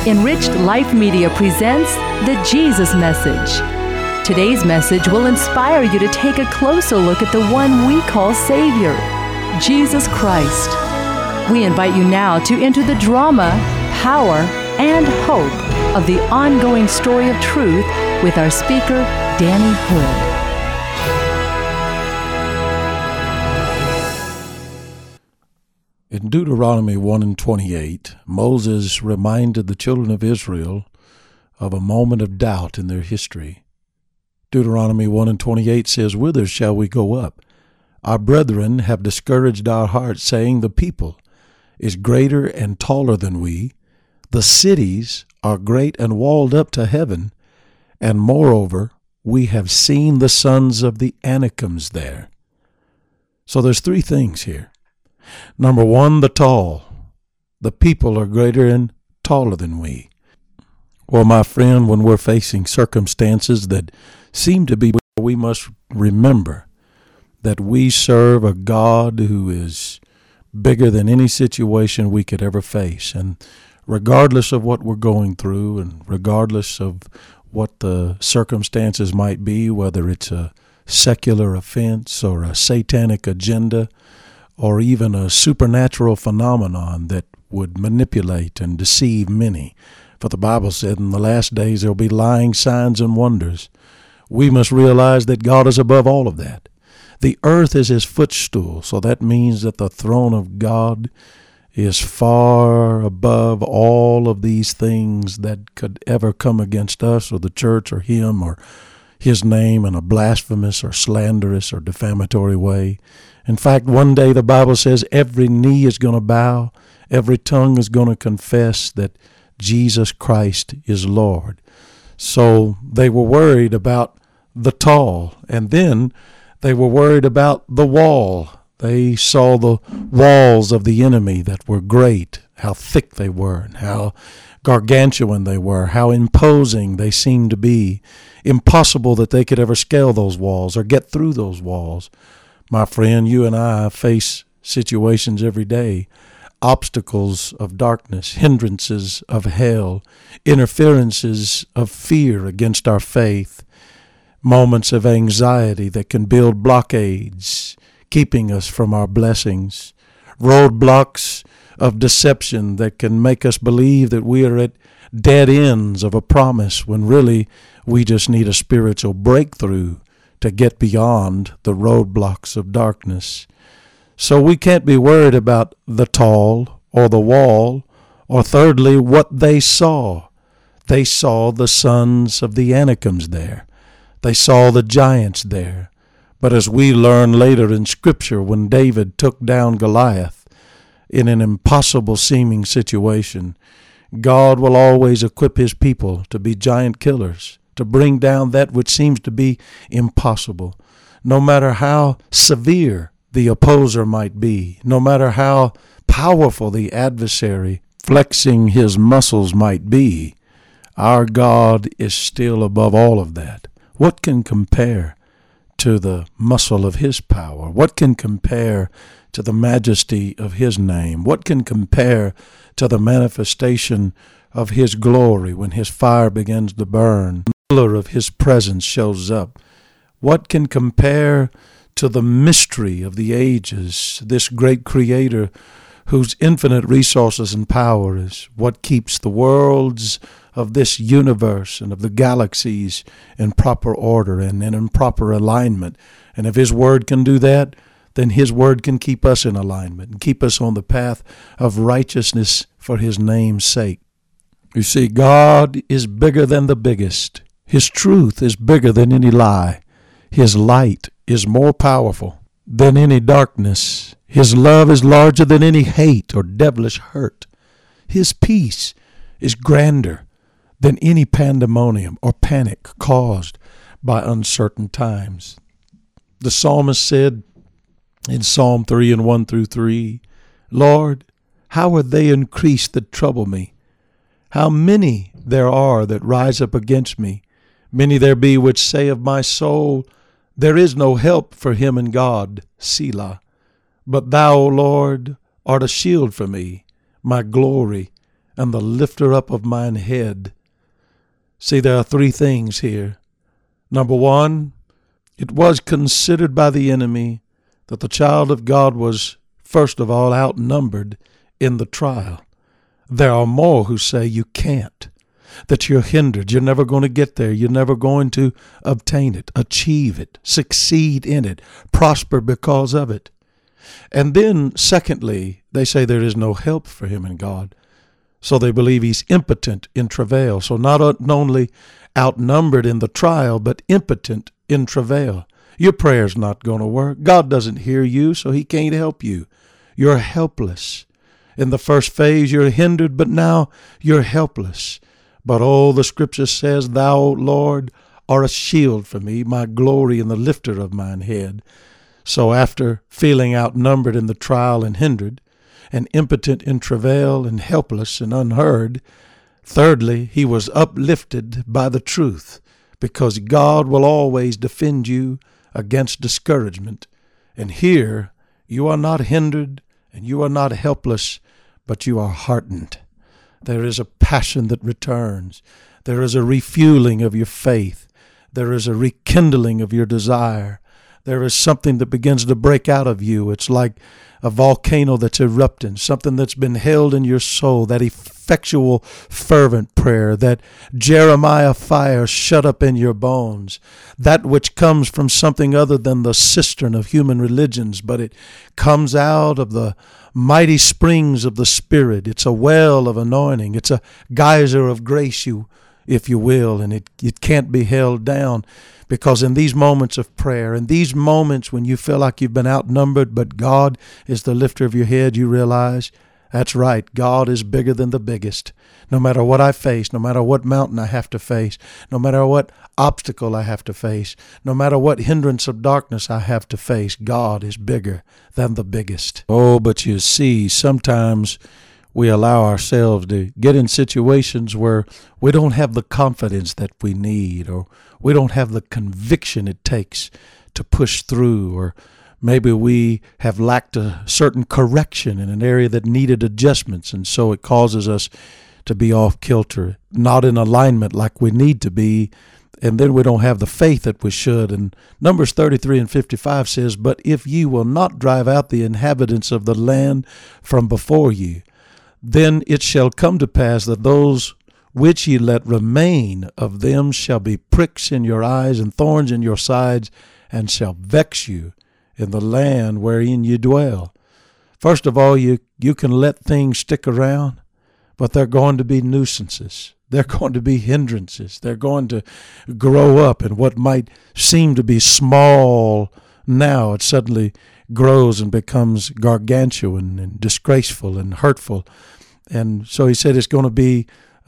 Enriched Life Media presents the Jesus Message. Today's message will inspire you to take a closer look at the one we call Savior, Jesus Christ. We invite you now to enter the drama, power, and hope of the ongoing story of truth with our speaker, Danny Hood. In Deuteronomy 1:28, Moses reminded the children of Israel of a moment of doubt in their history. Deuteronomy 1:28 says, "Whither shall we go up? Our brethren have discouraged our hearts, saying, The people is greater and taller than we. The cities are great and walled up to heaven. And moreover, we have seen the sons of the Anakims there." So there's three things here. Number one, the tall. The people are greater and taller than we. Well, my friend, when we're facing circumstances that seem to be, we must remember that we serve a God who is bigger than any situation we could ever face. And regardless of what we're going through and regardless of what the circumstances might be, whether it's a secular offense or a satanic agenda, or even a supernatural phenomenon that would manipulate and deceive many. For the Bible said in the last days there will be lying signs and wonders. We must realize that God is above all of that. The earth is his footstool, so that means that the throne of God is far above all of these things that could ever come against us or the church or him or his name in a blasphemous or slanderous or defamatory way. In fact, one day the Bible says every knee is going to bow, every tongue is going to confess that Jesus Christ is Lord. So they were worried about the tall, and then they were worried about the wall. They saw the walls of the enemy that were great, how thick they were, and how gargantuan they were, how imposing they seemed to be. Impossible that they could ever scale those walls or get through those walls. My friend, you and I face situations every day, obstacles of darkness, hindrances of hell, interferences of fear against our faith, moments of anxiety that can build blockades, keeping us from our blessings, roadblocks of deception that can make us believe that we are at dead ends of a promise when really we just need a spiritual breakthrough to get beyond the roadblocks of darkness. So we can't be worried about the tall or the wall, or thirdly, what they saw. They saw the sons of the Anakims there. They saw the giants there. But as we learn later in Scripture, when David took down Goliath in an impossible seeming situation, God will always equip his people to be giant killers, to bring down that which seems to be impossible. No matter how severe the opposer might be, no matter how powerful the adversary flexing his muscles might be, our God is still above all of that. What can compare to the muscle of his power? What can compare to the majesty of his name? What can compare to the manifestation of his glory when his fire begins to burn? The pillar of his presence shows up. What can compare to the mystery of the ages, this great creator whose infinite resources and power is what keeps the worlds of this universe and of the galaxies in proper order and in proper alignment? And if his word can do that, then his word can keep us in alignment and keep us on the path of righteousness for his name's sake. You see, God is bigger than the biggest. His truth is bigger than any lie. His light is more powerful than any darkness. His love is larger than any hate or devilish hurt. His peace is grander than any pandemonium or panic caused by uncertain times. The psalmist said in Psalm 3 and 1 through 3, "Lord, how are they increased that trouble me? How many there are that rise up against me? Many there be which say of my soul, there is no help for him in God, Selah. But thou, O Lord, art a shield for me, my glory, and the lifter up of mine head. See, there are three things here. Number one, it was considered by the enemy that the child of God was, first of all, outnumbered in the trial. There are more who say you can't, that you're hindered, you're never going to get there, you're never going to obtain it, achieve it, succeed in it, prosper because of it. And then, secondly, they say there is no help for him in God. So they believe he's impotent in travail. So not only outnumbered in the trial, but impotent in travail. Your prayer's not going to work. God doesn't hear you, so he can't help you. You're helpless. In the first phase, you're hindered, but now you're helpless. But the Scripture says, Thou, O Lord, art a shield for me, my glory and the lifter of mine head. So after feeling outnumbered in the trial and hindered, and impotent in travail and helpless and unheard, thirdly, he was uplifted by the truth, because God will always defend you against discouragement. And here you are not hindered and you are not helpless, but you are heartened. There is a passion that returns. There is a refueling of your faith. There is a rekindling of your desire. There is something that begins to break out of you. It's like a volcano that's erupting, something that's been held in your soul, that effectual, fervent prayer, that Jeremiah fire shut up in your bones, that which comes from something other than the cistern of human religions, but it comes out of the mighty springs of the Spirit. It's a well of anointing. It's a geyser of grace, if you will, and it can't be held down. Because in these moments of prayer, in these moments when you feel like you've been outnumbered, but God is the lifter of your head, you realize, that's right, God is bigger than the biggest. No matter what I face, no matter what mountain I have to face, no matter what obstacle I have to face, no matter what hindrance of darkness I have to face, God is bigger than the biggest. Oh, but you see, sometimes we allow ourselves to get in situations where we don't have the confidence that we need, or we don't have the conviction it takes to push through, or maybe we have lacked a certain correction in an area that needed adjustments, and so it causes us to be off kilter, not in alignment like we need to be, and then we don't have the faith that we should. And Numbers 33 and 55 says, But if ye will not drive out the inhabitants of the land from before you, then it shall come to pass that those which ye let remain of them shall be pricks in your eyes and thorns in your sides, and shall vex you in the land wherein ye dwell. First of all, you can let things stick around, but they're going to be nuisances. They're going to be hindrances. They're going to grow up, and what might seem to be small now, it suddenly grows and becomes gargantuan and disgraceful and hurtful. And so he said it's going to be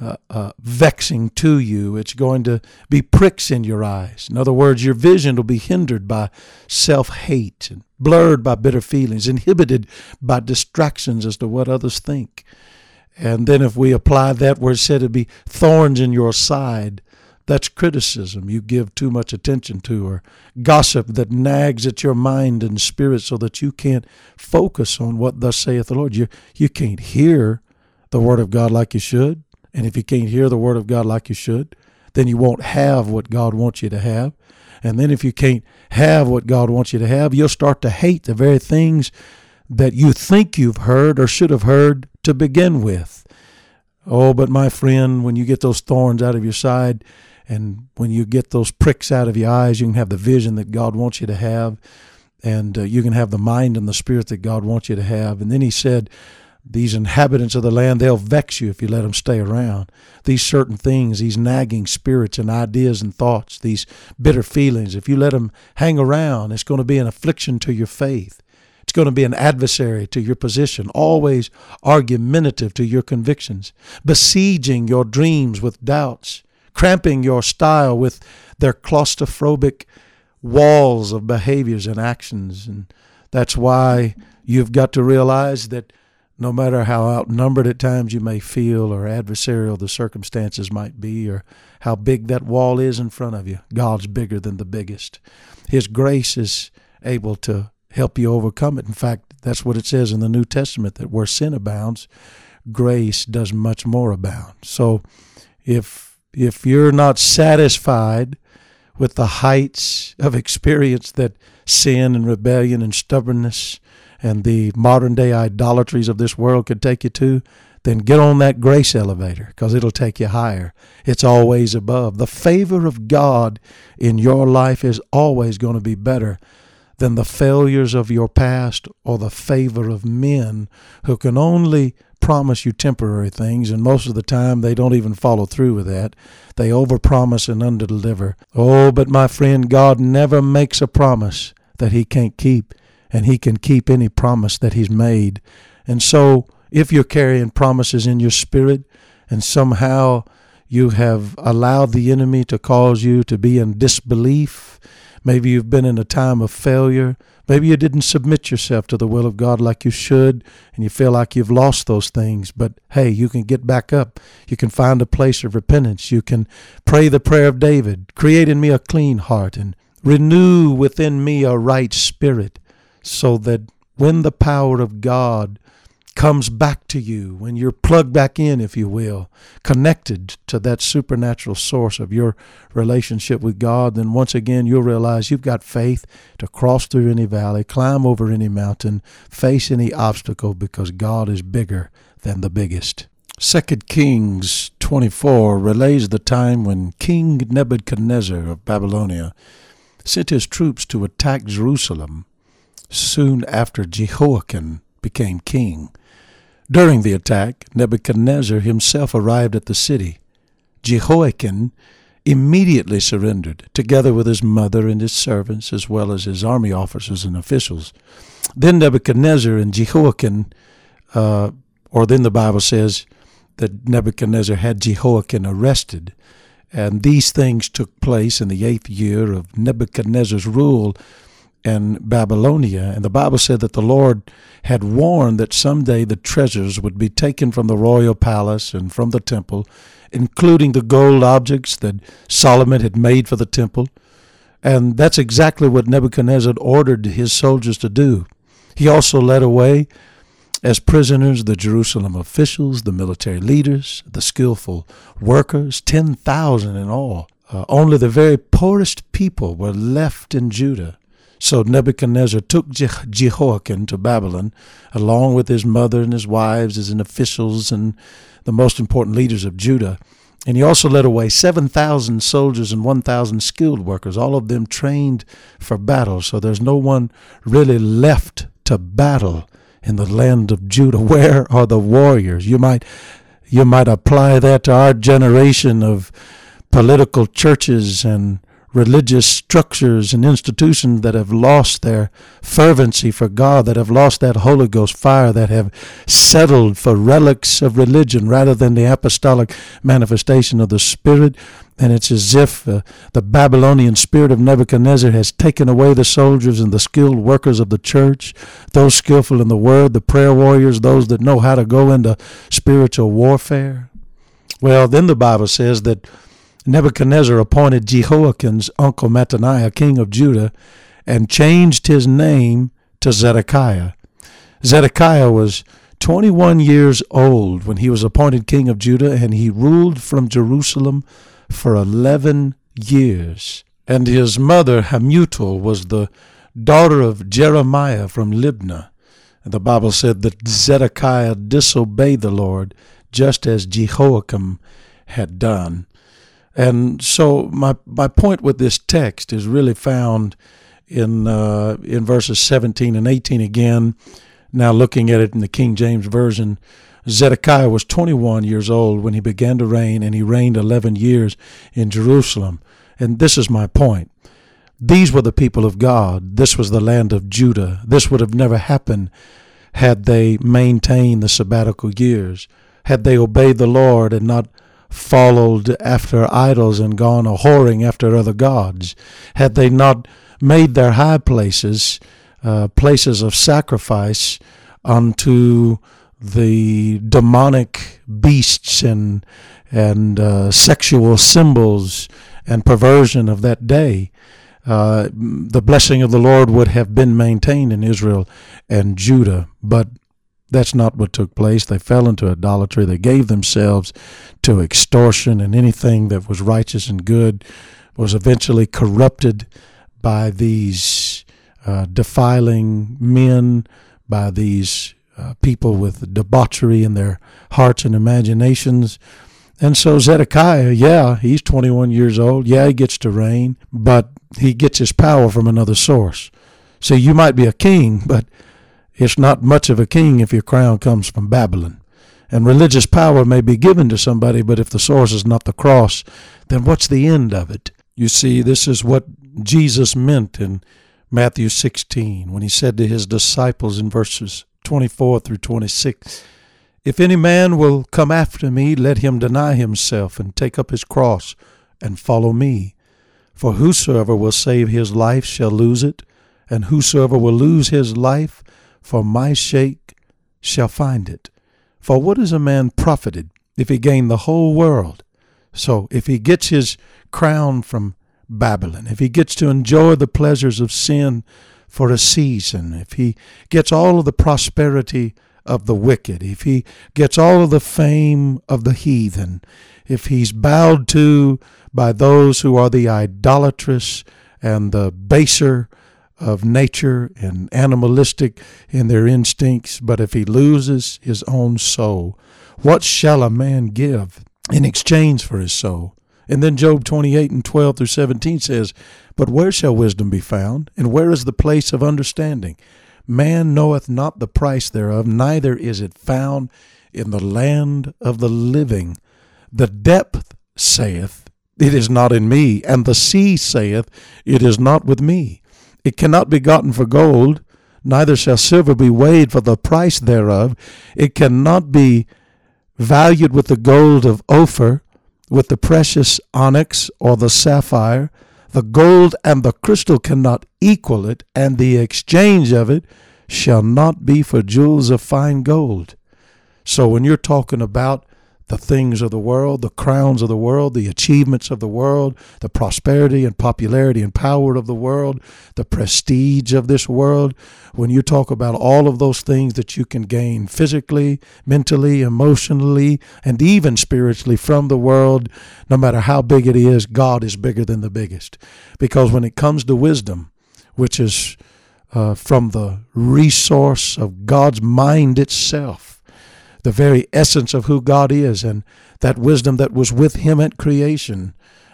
vexing to you. It's going to be pricks in your eyes. In other words, your vision will be hindered by self-hate and blurred by bitter feelings, inhibited by distractions as to what others think. And then if we apply that where it said it'd be thorns in your side, that's criticism you give too much attention to, or gossip that nags at your mind and spirit so that you can't focus on what thus saith the Lord. You can't hear the Word of God like you should. And if you can't hear the Word of God like you should, then you won't have what God wants you to have. And then if you can't have what God wants you to have, you'll start to hate the very things that you think you've heard or should have heard to begin with. Oh, but my friend, when you get those thorns out of your side, and when you get those pricks out of your eyes, you can have the vision that God wants you to have, and you can have the mind and the spirit that God wants you to have. And then he said, these inhabitants of the land, they'll vex you if you let them stay around. These certain things, these nagging spirits and ideas and thoughts, these bitter feelings, if you let them hang around, it's going to be an affliction to your faith. It's going to be an adversary to your position, always argumentative to your convictions, besieging your dreams with doubts, cramping your style with their claustrophobic walls of behaviors and actions. And that's why you've got to realize that no matter how outnumbered at times you may feel, or adversarial the circumstances might be, or how big that wall is in front of you, God's bigger than the biggest. His grace is able to help you overcome it. In fact, that's what it says in the New Testament, that where sin abounds, grace does much more abound. So if you're not satisfied with the heights of experience that sin and rebellion and stubbornness and the modern day idolatries of this world could take you to, then get on that grace elevator, because it'll take you higher. It's always above. The favor of God in your life is always going to be better than the failures of your past or the favor of men who can only promise you temporary things, and most of the time they don't even follow through with that. They overpromise and underdeliver. Oh, but my friend, God never makes a promise that he can't keep, and he can keep any promise that he's made. And so if you're carrying promises in your spirit and somehow you have allowed the enemy to cause you to be in disbelief, maybe you've been in a time of failure, maybe you didn't submit yourself to the will of God like you should, and you feel like you've lost those things. But hey, you can get back up. You can find a place of repentance. You can pray the prayer of David, create in me a clean heart and renew within me a right spirit, so that when the power of God comes back to you, when you're plugged back in, if you will, connected to that supernatural source of your relationship with God, then once again you'll realize you've got faith to cross through any valley, climb over any mountain, face any obstacle, because God is bigger than the biggest. 2 Kings 24 relays the time when King Nebuchadnezzar of Babylonia sent his troops to attack Jerusalem soon after Jehoiakim became king. During the attack, Nebuchadnezzar himself arrived at the city. Jehoiakim immediately surrendered, together with his mother and his servants, as well as his army officers and officials. Then Nebuchadnezzar and Jehoiakim, then the Bible says that Nebuchadnezzar had Jehoiakim arrested. And these things took place in the 8th year of Nebuchadnezzar's rule in Babylonia. And the Bible said that the Lord had warned that someday the treasures would be taken from the royal palace and from the temple, including the gold objects that Solomon had made for the temple. And that's exactly what Nebuchadnezzar ordered his soldiers to do. He also led away as prisoners the Jerusalem officials, the military leaders, the skillful workers, 10,000 in all. Only the very poorest people were left in Judah. So Nebuchadnezzar took Jehoiakim to Babylon, along with his mother and his wives, his officials, and the most important leaders of Judah. And he also led away 7,000 soldiers and 1,000 skilled workers, all of them trained for battle. So there's no one really left to battle in the land of Judah. Where are the warriors? You might apply that to our generation of political churches and religious structures and institutions that have lost their fervency for God, that have lost that Holy Ghost fire, that have settled for relics of religion rather than the apostolic manifestation of the Spirit. And it's as if the Babylonian spirit of Nebuchadnezzar has taken away the soldiers and the skilled workers of the church, those skillful in the word, the prayer warriors, those that know how to go into spiritual warfare. Well, then the Bible says that Nebuchadnezzar appointed Jehoiakim's uncle Mattaniah king of Judah and changed his name to Zedekiah. Zedekiah was 21 years old when he was appointed king of Judah, and he ruled from Jerusalem for 11 years. And his mother Hamutal was the daughter of Jeremiah from Libnah. And the Bible said that Zedekiah disobeyed the Lord just as Jehoiakim had done. And so my point with this text is really found in verses 17 and 18 again. Now looking at it in the King James Version, Zedekiah was 21 years old when he began to reign, and he reigned 11 years in Jerusalem. And this is my point. These were the people of God. This was the land of Judah. This would have never happened had they maintained the sabbatical years, had they obeyed the Lord and not followed after idols and gone a-whoring after other gods, had they not made their high places places of sacrifice unto the demonic beasts and sexual symbols and perversion of that day, the blessing of the Lord would have been maintained in Israel and Judah. But That's not what took place. They fell into idolatry. They gave themselves to extortion, and anything that was righteous and good was eventually corrupted by these defiling men, by these people with debauchery in their hearts and imaginations. And so Zedekiah, he's 21 years old. He gets to reign, but he gets his power from another source. So you might be a king, but it's not much of a king if your crown comes from Babylon. And religious power may be given to somebody, but if the source is not the cross, then what's the end of it? You see, this is what Jesus meant in Matthew 16 when he said to his disciples in verses 24 through 26, "If any man will come after me, let him deny himself and take up his cross and follow me. For whosoever will save his life shall lose it, and whosoever will lose his life for my sake shall find it. For what is a man profited if he gain the whole world?" So if he gets his crown from Babylon, if he gets to enjoy the pleasures of sin for a season, if he gets all of the prosperity of the wicked, if he gets all of the fame of the heathen, if he's bowed to by those who are the idolatrous and the baser of nature and animalistic in their instincts, but if he loses his own soul, what shall a man give in exchange for his soul? And then Job 28 and 12 through 17 says, "But where shall wisdom be found? And where is the place of understanding? Man knoweth not the price thereof, neither is it found in the land of the living. The depth saith, It is not in me, and the sea saith, It is not with me. It cannot be gotten for gold, neither shall silver be weighed for the price thereof. It cannot be valued with the gold of Ophir, with the precious onyx or the sapphire. The gold and the crystal cannot equal it, and the exchange of it shall not be for jewels of fine gold." So when you're talking about the things of the world, the crowns of the world, the achievements of the world, the prosperity and popularity and power of the world, the prestige of this world, when you talk about all of those things that you can gain physically, mentally, emotionally, and even spiritually from the world, no matter how big it is, God is bigger than the biggest. Because when it comes to wisdom, which is from the resource of God's mind itself, the very essence of who God is, and that wisdom that was with him at creation,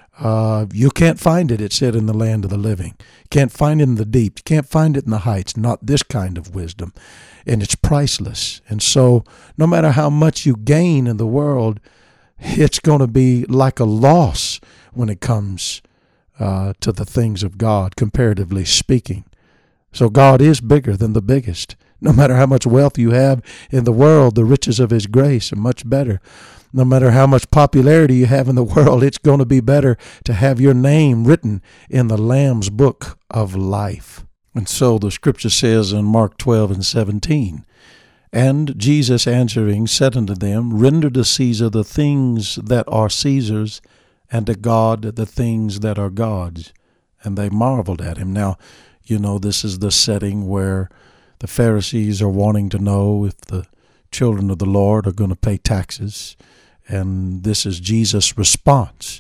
you can't find it, it said, in the land of the living. You can't find it in the deep. You can't find it in the heights. Not this kind of wisdom. And it's priceless. And so no matter how much you gain in the world, it's going to be like a loss when it comes to the things of God, comparatively speaking. So God is bigger than the biggest. No matter how much wealth you have in the world, the riches of his grace are much better. No matter how much popularity you have in the world, it's going to be better to have your name written in the Lamb's book of life. And so the scripture says in Mark 12 and 17, "And Jesus answering said unto them, Render to Caesar the things that are Caesar's, and to God the things that are God's. And they marveled at him." Now, you know, this is the setting where the Pharisees are wanting to know if the children of the Lord are going to pay taxes. And this is Jesus' response.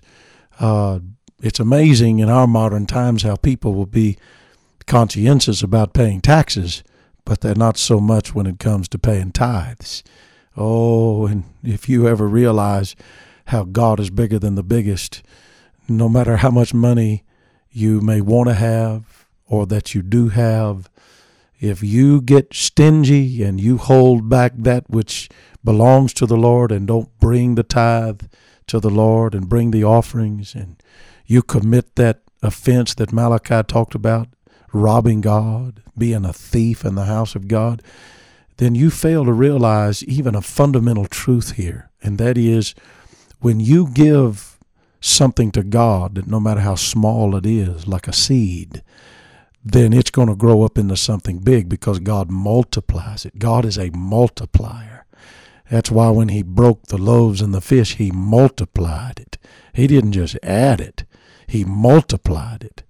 It's amazing in our modern times how people will be conscientious about paying taxes, but they're not so much when it comes to paying tithes. Oh, and if you ever realize how God is bigger than the biggest, no matter how much money you may want to have or that you do have, if you get stingy and you hold back that which belongs to the Lord and don't bring the tithe to the Lord and bring the offerings, and you commit that offense that Malachi talked about, robbing God, being a thief in the house of God, then you fail to realize even a fundamental truth here, and that is when you give something to God, that no matter how small it is, like a seed, then it's going to grow up into something big because God multiplies it. God is a multiplier. That's why when he broke the loaves and the fish, he multiplied it. He didn't just add it. He multiplied it.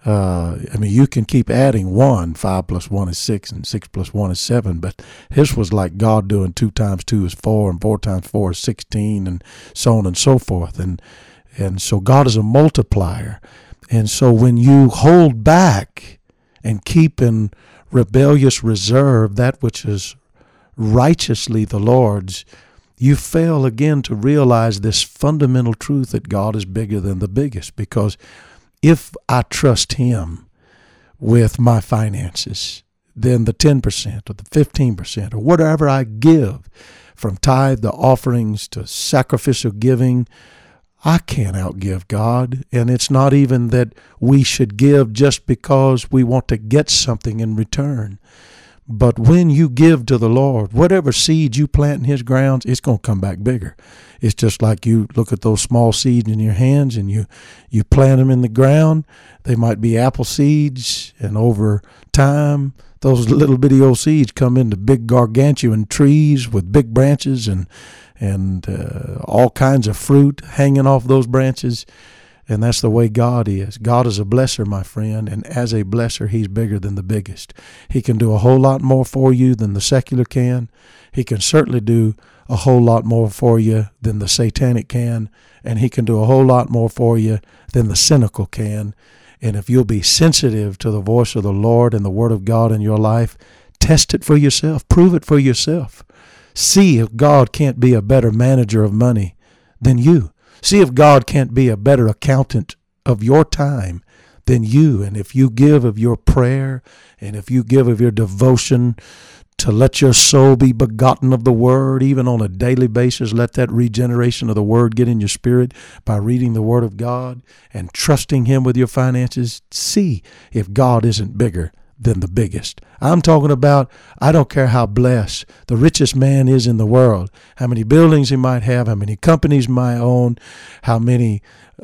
You can keep adding 1. 5 plus 1 is 6, and 6 plus 1 is 7. But his was like God doing 2 times 2 is 4, and 4 times 4 is 16, and so on and so forth. And so God is a multiplier. And so when you hold back and keep in rebellious reserve that which is righteously the Lord's, you fail again to realize this fundamental truth that God is bigger than the biggest. Because if I trust Him with my finances, then the 10% or the 15% or whatever I give, from tithe to offerings to sacrificial giving, I can't outgive God. And it's not even that we should give just because we want to get something in return. But when you give to the Lord, whatever seeds you plant in His grounds, it's going to come back bigger. It's just like you look at those small seeds in your hands and you plant them in the ground. They might be apple seeds, and over time, those little bitty old seeds come into big gargantuan trees with big branches and all kinds of fruit hanging off those branches. And that's the way God is. God is a blesser, my friend, and as a blesser, He's bigger than the biggest. He can do a whole lot more for you than the secular can. He can certainly do a whole lot more for you than the satanic can, and He can do a whole lot more for you than the cynical can. And if you'll be sensitive to the voice of the Lord and the Word of God in your life, test it for yourself. Prove it for yourself. See if God can't be a better manager of money than you. See if God can't be a better accountant of your time than you. And if you give of your prayer, and if you give of your devotion to let your soul be begotten of the Word, even on a daily basis, let that regeneration of the Word get in your spirit by reading the Word of God and trusting Him with your finances, see if God isn't bigger than the biggest. I'm talking about, I don't care how blessed the richest man is in the world, how many buildings he might have, how many companies he might own, how many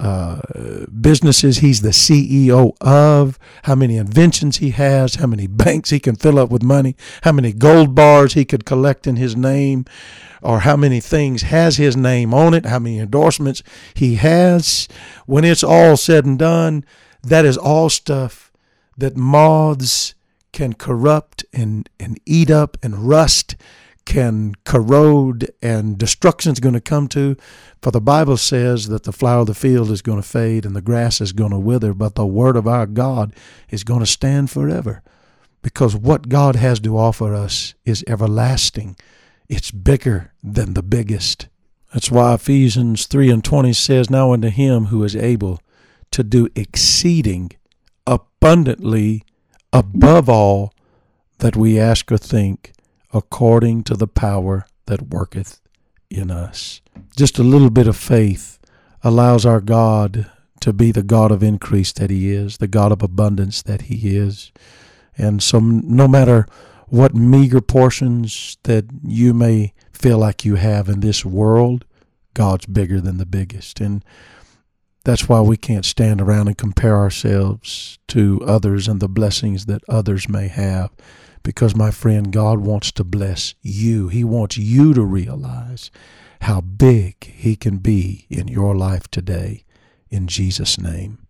businesses he's the CEO of, how many inventions he has, how many banks he can fill up with money, how many gold bars he could collect in his name, or how many things has his name on it, how many endorsements he has. When it's all said and done, that is all stuff that moths can corrupt and eat up and rust, can corrode, and destruction's going to come to. For the Bible says that the flower of the field is going to fade and the grass is going to wither, but the word of our God is going to stand forever, because what God has to offer us is everlasting. It's bigger than the biggest. That's why Ephesians 3:20 says, "Now unto Him who is able to do exceeding abundantly above all that we ask or think, according to the power that worketh in us." Just a little bit of faith allows our God to be the God of increase that He is, the God of abundance that He is. And so no matter what meager portions that you may feel like you have in this world, God's bigger than the biggest. And that's why we can't stand around and compare ourselves to others and the blessings that others may have. Because, my friend, God wants to bless you. He wants you to realize how big He can be in your life today. In Jesus' name.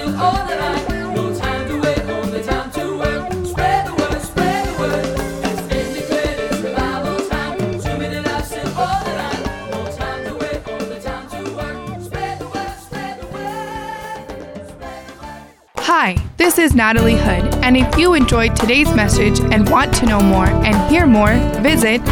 sing all the night. No time to wait, only time to work. Spread the word, spread the word. It's been declared it's revival time. Too many lives sing all the night. No time to wait, only time to work. Spread the word, spread the word. Spread the word. Hi, this is Natalie Hood, and if you enjoyed today's message and want to know more and hear more, visit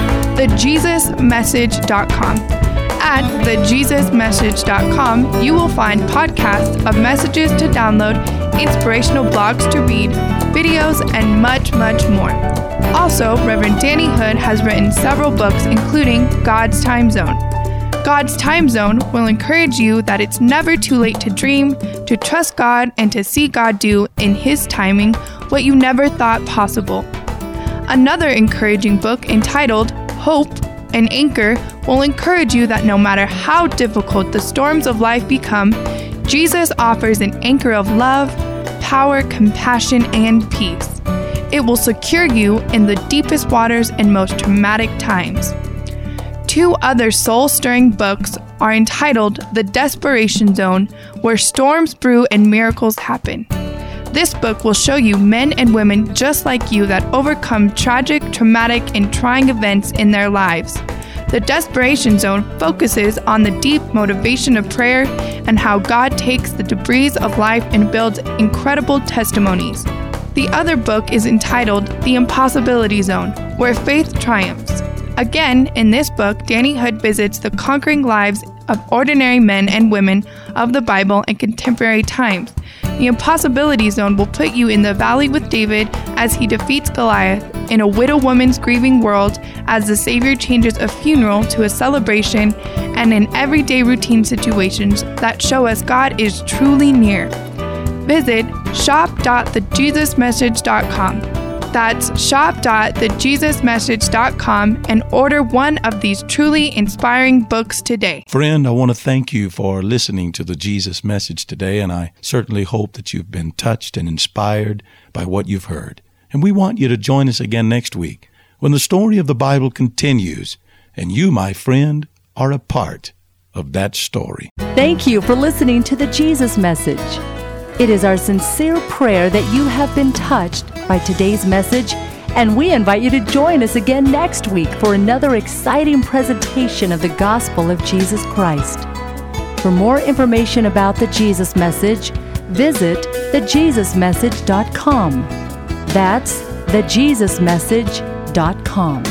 thejesusmessage.com. At thejesusmessage.com, you will find podcasts of messages to download, inspirational blogs to read, videos, and much, much more. Also, Reverend Danny Hood has written several books, including God's Time Zone. God's Time Zone will encourage you that it's never too late to dream, to trust God, and to see God do in His timing what you never thought possible. Another encouraging book entitled Hope, an Anchor, will encourage you that no matter how difficult the storms of life become, Jesus offers an anchor of love, power, compassion, and peace. It will secure you in the deepest waters and most traumatic times. Two other soul-stirring books are entitled The Desperation Zone, Where Storms Brew and Miracles Happen. This book will show you men and women just like you that overcome tragic, traumatic, and trying events in their lives. The Desperation Zone focuses on the deep motivation of prayer and how God takes the debris of life and builds incredible testimonies. The other book is entitled The Impossibility Zone, Where Faith Triumphs. Again, in this book, Danny Hood visits the conquering lives of ordinary men and women of the Bible in contemporary times. The Impossibility Zone will put you in the valley with David as he defeats Goliath, in a widow woman's grieving world as the Savior changes a funeral to a celebration, and in everyday routine situations that show us God is truly near. Visit shop.thejesusmessage.com. That's shop.thejesusmessage.com and order one of these truly inspiring books today. Friend, I want to thank you for listening to the Jesus Message today, and I certainly hope that you've been touched and inspired by what you've heard. And we want you to join us again next week when the story of the Bible continues, and you, my friend, are a part of that story. Thank you for listening to the Jesus Message. It is our sincere prayer that you have been touched by today's message, and we invite you to join us again next week for another exciting presentation of the gospel of Jesus Christ. For more information about the Jesus Message, visit thejesusmessage.com. That's thejesusmessage.com.